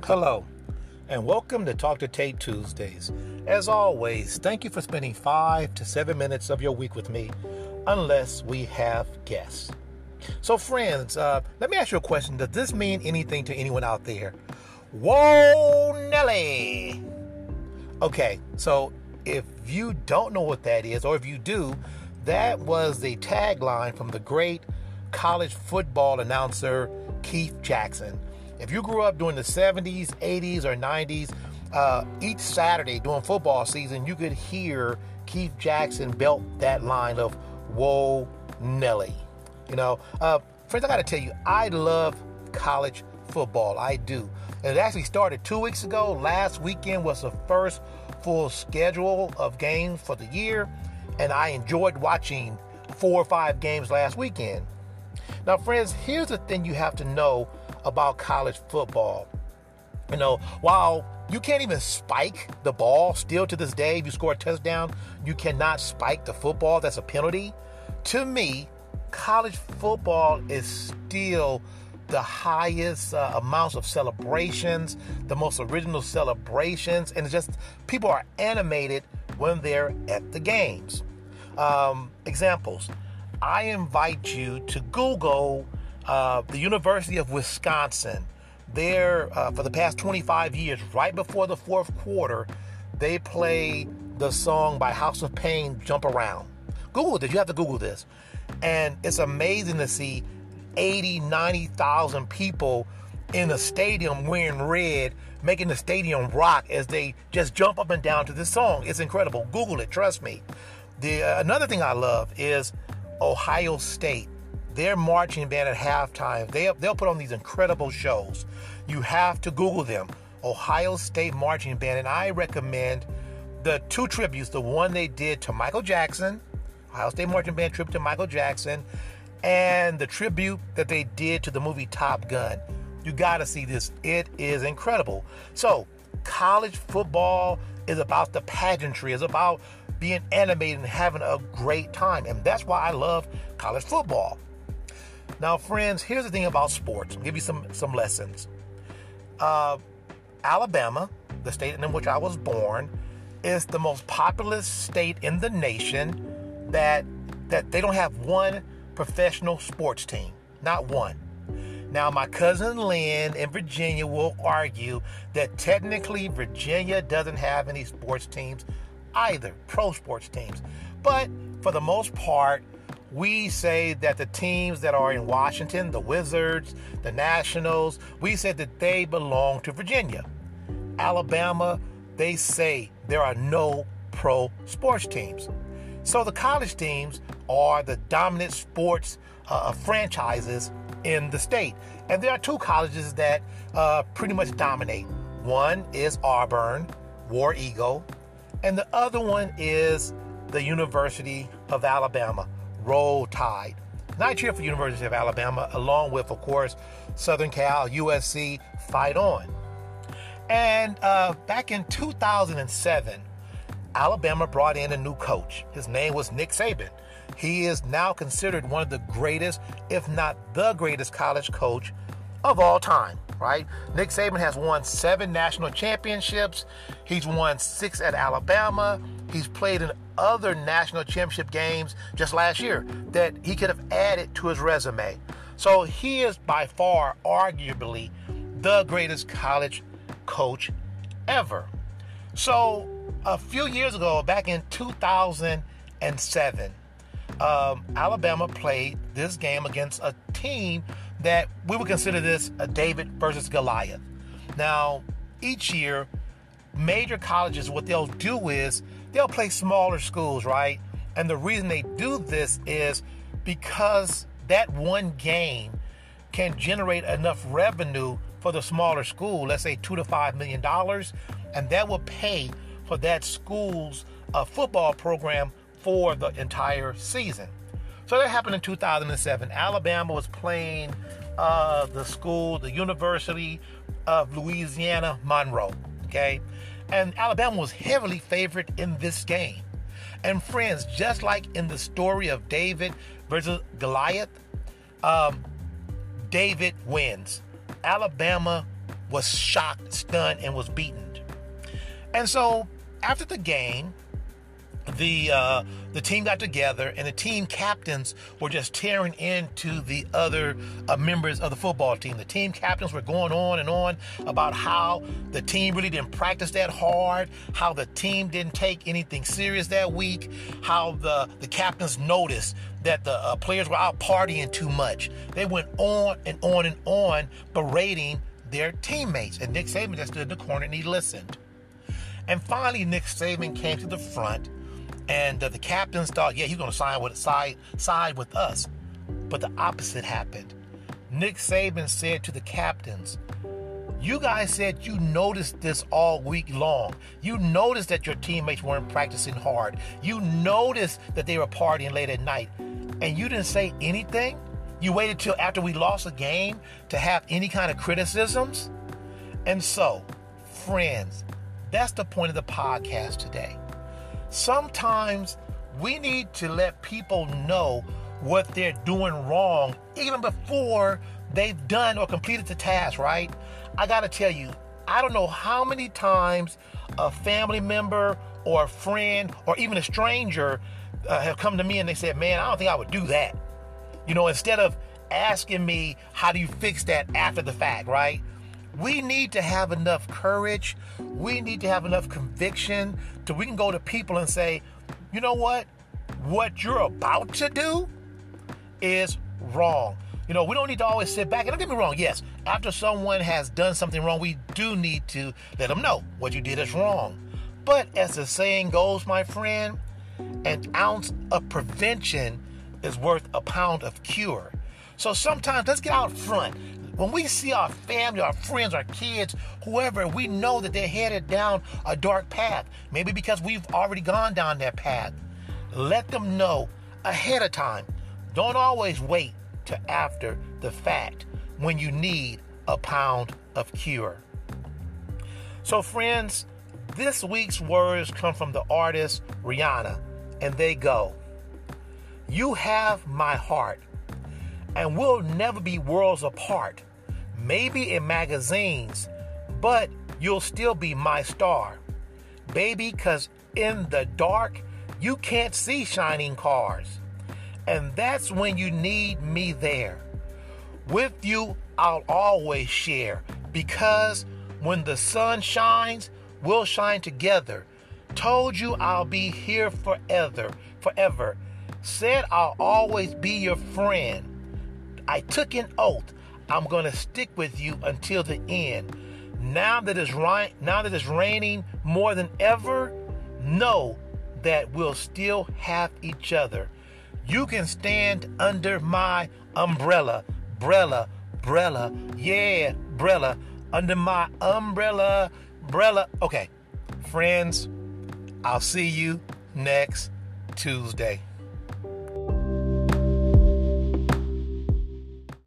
Hello, and welcome to Talk to Tate Tuesdays. As always, thank you for spending 5 to 7 minutes of your week with me, unless we have guests. So friends, let me ask you a question. Does this mean anything to anyone out there? Whoa, Nelly! Okay, so if you don't know what that is, or if you do, that was the tagline from the great college football announcer Keith Jackson. If you grew up during the 70s, 80s, or 90s, each Saturday during football season, you could hear Keith Jackson belt that line of "Whoa, Nelly." Friends, I got to tell you, I love college football. I do. And it actually started 2 weeks ago. Last weekend was the first full schedule of games for the year, and I enjoyed watching 4 or 5 games last weekend. Now, friends, here's the thing you have to know about college football. While you can't even spike the ball, still to this day, if you score a touchdown, you cannot spike the football. That's a penalty. To me, college football is still the highest amounts of celebrations, the most original celebrations, and it's just people are animated when they're at the games. Examples. I invite you to Google the University of Wisconsin. There, for the past 25 years, right before the fourth quarter, they play the song by House of Pain, Jump Around. Google this. You have to Google this. And it's amazing to see 80, 90,000 people in a stadium wearing red, making the stadium rock as they just jump up and down to this song. It's incredible. Google it. Trust me. Another thing I love is Ohio State. Their marching band at halftime, they'll put on these incredible shows. You have to Google them. Ohio State marching band. And I recommend the 2 tributes. The one they did to Michael Jackson, Ohio State marching band tribute to Michael Jackson, and the tribute that they did to the movie Top Gun. You got to see this. It is incredible. So college football is about the pageantry. It's about being animated and having a great time. And that's why I love college football. Now, friends, here's the thing about sports. I'll give you some lessons. Alabama, the state in which I was born, is the most populous state in the nation that they don't have one professional sports team. Not one. Now, my cousin Lynn in Virginia will argue that technically Virginia doesn't have any sports teams either, pro sports teams. But for the most part, we say that the teams that are in Washington, the Wizards, the Nationals, we said that they belong to Virginia. Alabama, they say there are no pro sports teams. So the college teams are the dominant sports franchises in the state. And there are 2 colleges that pretty much dominate. One is Auburn, War Eagle, and the other one is the University of Alabama, Roll Tide. And I cheer for University of Alabama, along with, of course, Southern Cal, USC, Fight On. And back in 2007, Alabama brought in a new coach. His name was Nick Saban. He is now considered one of the greatest, if not the greatest, college coach of all time, right? Nick Saban has won 7 national championships. He's won 6 at Alabama. He's played in other national championship games just last year that he could have added to his resume. So he is by far, arguably, the greatest college coach ever. So a few years ago, back in 2007, Alabama played this game against a team that we would consider this a David versus Goliath. Now, each year, major colleges, what they'll do is they'll play smaller schools, right? And the reason they do this is because that one game can generate enough revenue for the smaller school, let's say $2 to $5 million, and that will pay for that school's football program for the entire season. So that happened in 2007. Alabama was playing the University of Louisiana Monroe, okay? And Alabama was heavily favored in this game. And friends, just like in the story of David versus Goliath, David wins. Alabama was shocked, stunned, and was beaten. And so after the game, the team got together, and the team captains were just tearing into the other members of the football team. The team captains were going on and on about how the team really didn't practice that hard, how the team didn't take anything serious that week, how the captains noticed that the players were out partying too much. They went on and on and on berating their teammates. And Nick Saban just stood in the corner and he listened. And finally, Nick Saban came to the front, and the captains thought, yeah, he's going to side with us. But the opposite happened. Nick Saban said to the captains, you guys said you noticed this all week long. You noticed that your teammates weren't practicing hard. You noticed that they were partying late at night. And you didn't say anything? You waited till after we lost a game to have any kind of criticisms? And so, friends, that's the point of the podcast today. Sometimes we need to let people know what they're doing wrong even before they've done or completed the task, right? I got to tell you, I don't know how many times a family member or a friend or even a stranger have come to me and they said, man, I don't think I would do that. You know, instead of asking me, how do you fix that after the fact, right? We need to have enough courage. We need to have enough conviction so we can go to people and say, you know what? What you're about to do is wrong. You know, we don't need to always sit back. And don't get me wrong, yes, after someone has done something wrong, we do need to let them know what you did is wrong. But as the saying goes, my friend, an ounce of prevention is worth a pound of cure. So sometimes let's get out front. When we see our family, our friends, our kids, whoever, we know that they're headed down a dark path. Maybe because we've already gone down that path. Let them know ahead of time. Don't always wait till after the fact when you need a pound of cure. So friends, this week's words come from the artist Rihanna, and they go, you have my heart, and we'll never be worlds apart. Maybe in magazines, but you'll still be my star. Baby, 'cause in the dark, you can't see shining cars. And that's when you need me there. With you, I'll always share, because when the sun shines, we'll shine together. Told you I'll be here forever. Said I'll always be your friend. I took an oath. I'm going to stick with you until the end. Now that it's raining more than ever, know that we'll still have each other. You can stand under my umbrella. Brella, yeah, brella. Under my umbrella. Okay, friends, I'll see you next Tuesday.